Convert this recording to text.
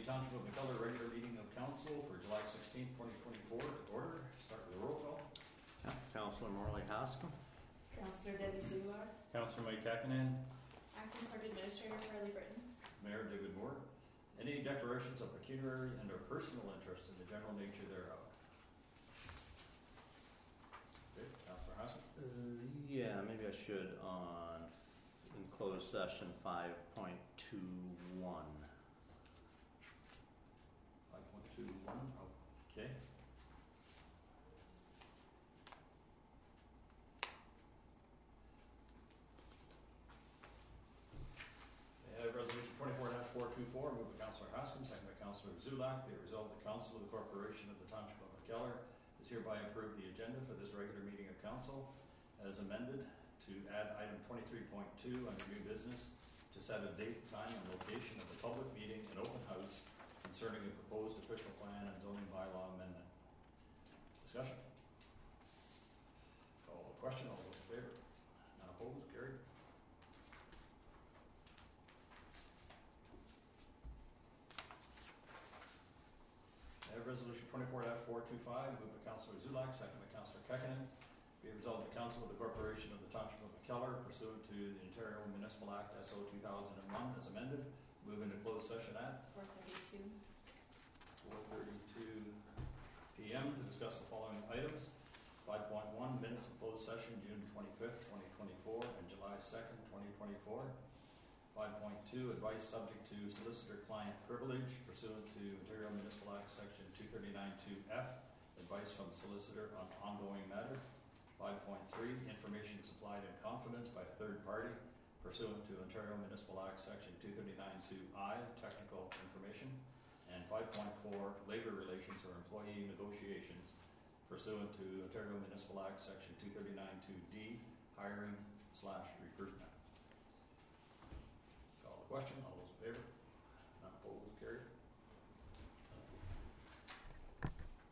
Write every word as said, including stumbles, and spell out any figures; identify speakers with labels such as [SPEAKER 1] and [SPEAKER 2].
[SPEAKER 1] Township of McKellar regular meeting of council for July sixteenth, twenty twenty-four to order. Start with a roll call.
[SPEAKER 2] Councillor Morley Hoskum.
[SPEAKER 3] Councillor Debbie Zular.
[SPEAKER 4] Councillor Mike Kakinen.
[SPEAKER 5] Acting Court Administrator Carly Britton.
[SPEAKER 1] Mayor David Moore. Any declarations of pecuniary and or personal interest in the general nature thereof? Okay, Councillor Hoskum.
[SPEAKER 2] Uh, yeah, maybe I should on in closed session five point two one.
[SPEAKER 1] five point two one, okay. Uh, resolution twenty-four four twenty-four, moved by Councillor Hoskum, second by Councillor Zulak. Be it resolved, the Council of the Corporation of the Township of McKellar is hereby approved the agenda for this regular meeting of council as amended to add item twenty-three point two under new business to set a date, time, and location of the public meeting and open house concerning a proposed official plan and zoning bylaw amendment. Discussion. Call the question. All those in favor? None opposed? Carried. Uh, resolution twenty-four four twenty-five, moved by Councillor Zulak, second by Councillor Kakinen. Be it resolved, the Council of the Corporation of the Township of McKellar, pursuant to the Ontario Municipal Act S O two thousand one, as amended, move into closed session at
[SPEAKER 5] four thirty-two.
[SPEAKER 1] four thirty-two p m to discuss the following items. five point one, minutes of closed session, June twenty-fifth, twenty twenty-four, and July second, twenty twenty-four. five point two, advice subject to solicitor-client privilege pursuant to Ontario Municipal Act Section two thirty-nine two F, advice from solicitor on ongoing matter. five point three, information supplied in confidence by a third party pursuant to Ontario Municipal Act Section two thirty-nine two I, technical information. And five point four, labor relations or employee negotiations pursuant to Ontario Municipal Act Section two thirty-nine two D, hiring slash recruitment.